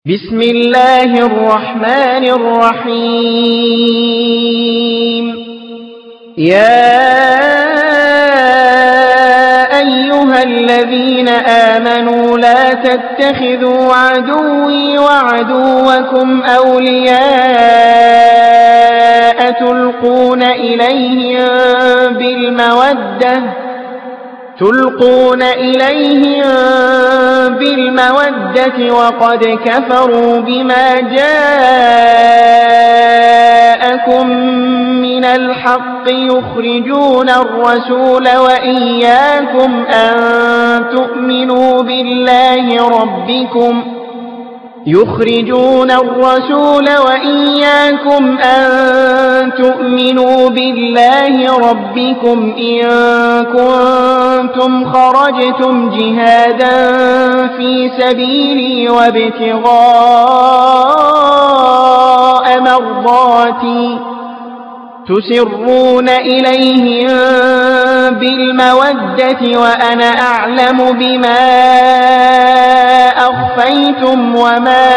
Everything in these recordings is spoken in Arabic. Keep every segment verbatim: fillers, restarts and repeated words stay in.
بسم الله الرحمن الرحيم. يا أيها الذين آمنوا لا تتخذوا عدوي وعدوكم أولياء تلقون إليهم بالمودة تلقون إليهم بالمودة وقد كفروا بما جاءكم من الحق يخرجون الرسول وإياكم أن تؤمنوا بالله ربكم يخرجون الرسول وإياكم أن تؤمنوا بالله ربكم إن كنتم خرجتم جهادا في سبيلي وابتغاء مرضاتي تسرون إليهم بالمودة وأنا أعلم بما أخفيتم وما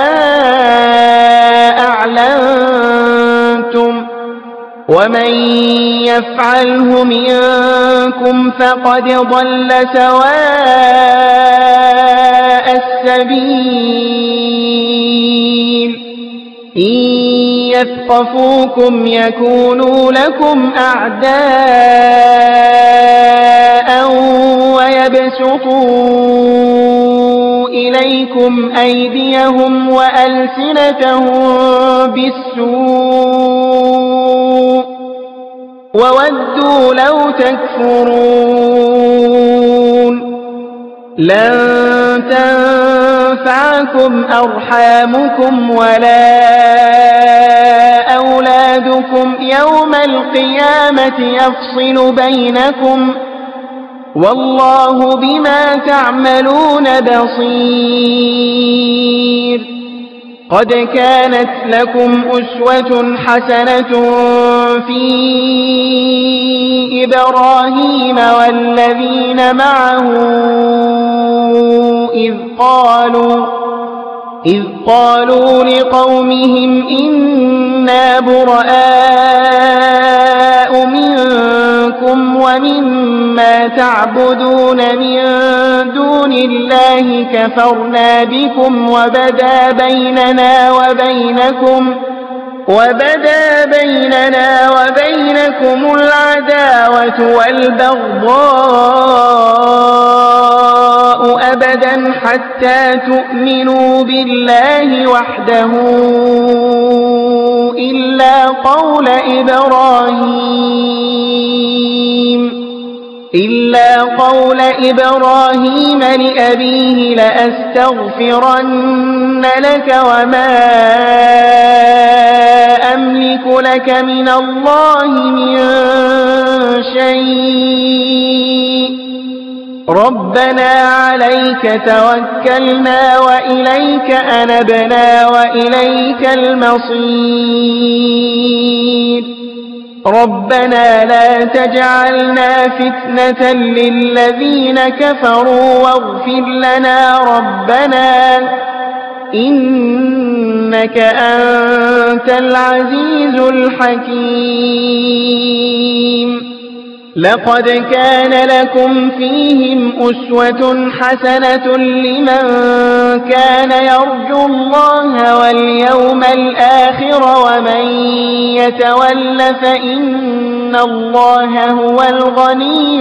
أعلنتم ومن يفعله منكم فقد ضل سواء السبيل. إن يثقفوكم يكونوا لكم أعداء ويبسطوا إليكم أيديهم وألسنتهم بالسوء وودوا لو تكفرون. لن تنفعكم أرحامكم ولا أولادكم يوم القيامة يفصل بينكم والله بما تعملون بصير. قد كانت لكم أسوة حسنة في إبراهيم والذين معه إذ قالوا إذ قالوا لقومهم إنا براء منكم ومما تعبدون من دون الله كفرنا بكم وبدا بيننا وبينكم وبدا بيننا وبينكم العداوة والبغضاء أبدا حتى تؤمنوا بالله وحده إلا قول إبراهيم إلا قول إبراهيم لأبيه لأستغفرن لك وما أملك لك من الله من شيء ربنا عليك توكلنا وإليك أنبنا وإليك المصير. ربنا لا تجعلنا فتنة للذين كفروا واغفر لنا ربنا إنك أنت العزيز الحكيم. لقد كان لكم فيهم أسوة حسنة لمن كان يرجو الله واليوم الآخر ومن يتول فإن الله هو الغني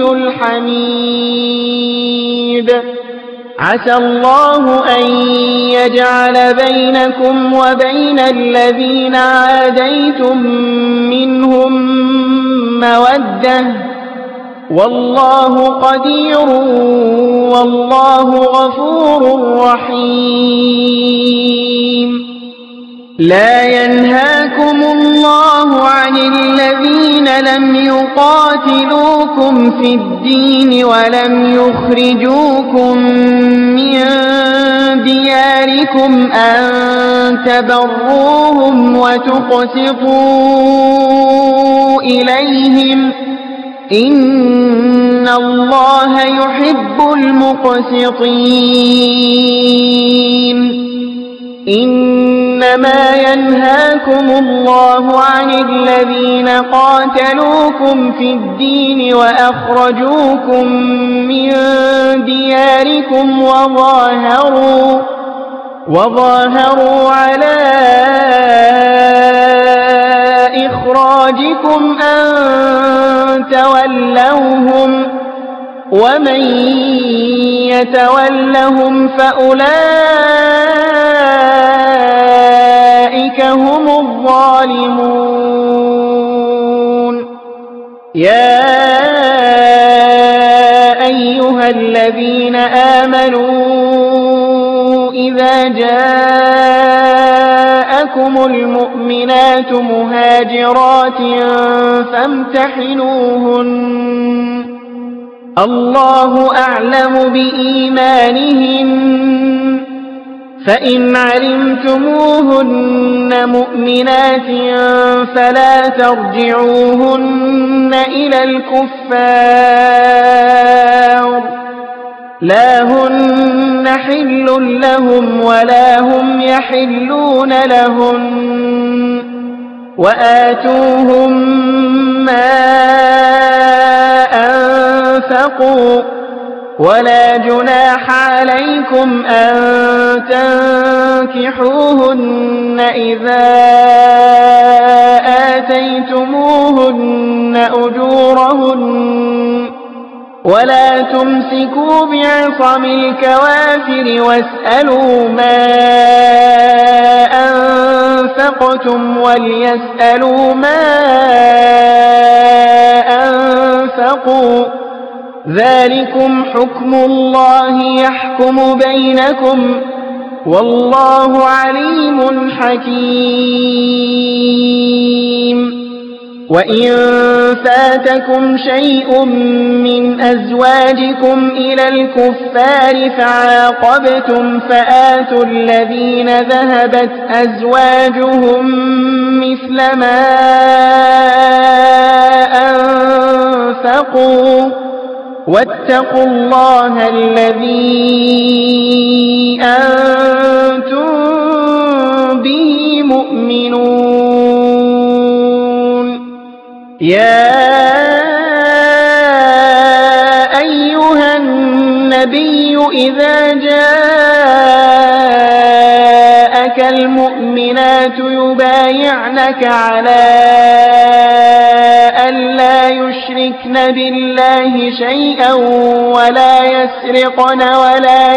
الحميد. عسى الله أن يجعل بينكم وبين الذين عاديتم منهم مودة والله قدير والله غفور رحيم. لا ينهاكم الله عن الذين لم يقاتلوكم في الدين ولم يخرجوكم من دياركم أن تبروهم وتقسطوا إليهم إن الله يحب المقسطين. إنما ينهاكم الله عن الذين قاتلوكم في الدين وأخرجوكم من دياركم وظاهروا, وظاهروا على إخراجكم أن تولوهم ومن يتولهم فأولئك هم الظالمون. يا أيها الذين آمنوا إذا جاءكم المؤمنات مهاجرات فامتحنوهن الله أعلم بإيمانهن فإن علمتموهن مؤمنات فلا ترجعوهن إلى الكفار لا هن حل لهم ولا هم يحلون لهن وآتوهم ما أنفقوا ولا جناح عليكم أن تنكحوهن إذا آتيتموهن أجورهن ولا تمسكوا بعصم الكوافر واسألوا ما أنفقتم وليسألوا ما أنفقوا ذلكم حكم الله يحكم بينكم والله عليم حكيم. وإن فاتكم شيء من أزواجكم إلى الكفار فعاقبتم فآتوا الذين ذهبت أزواجهم مثل ما أنفقوا واتقوا الله الذي أنتم به مؤمنون. يا أيها النبي إذا جاءك المؤمنات يبايعنك على ألا يشركن بالله شيئا ولا يسرقن ولا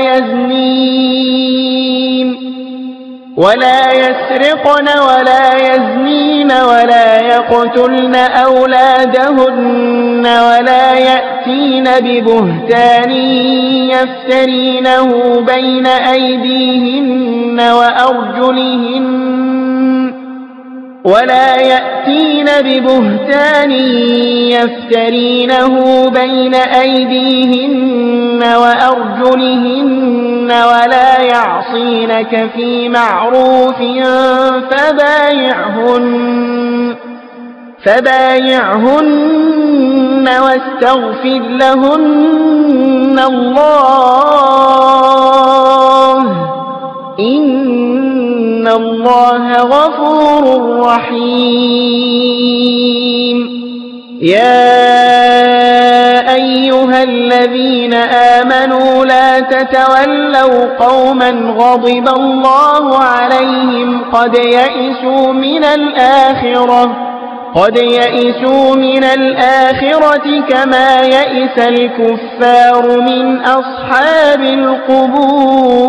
يزنين ولا يسرقن ولا يزنين ولا يقتلن أولادهن ولا يأتين ببهتان يفترينه بين أيديهن وأرجلهن ولا يأتين ببهتان يفترينه بين أيديهن وأرجلهن ولا يعصينك في معروف فبايعهن فبايعهن واستغفر لهن الله إن الله غفور رحيم. يا أيها الذين آمنوا لا تتولوا قوما غضب الله عليهم قد يئسوا من الآخرة قد يئسوا من الآخرة كما يئس الكفار من أصحاب القبور.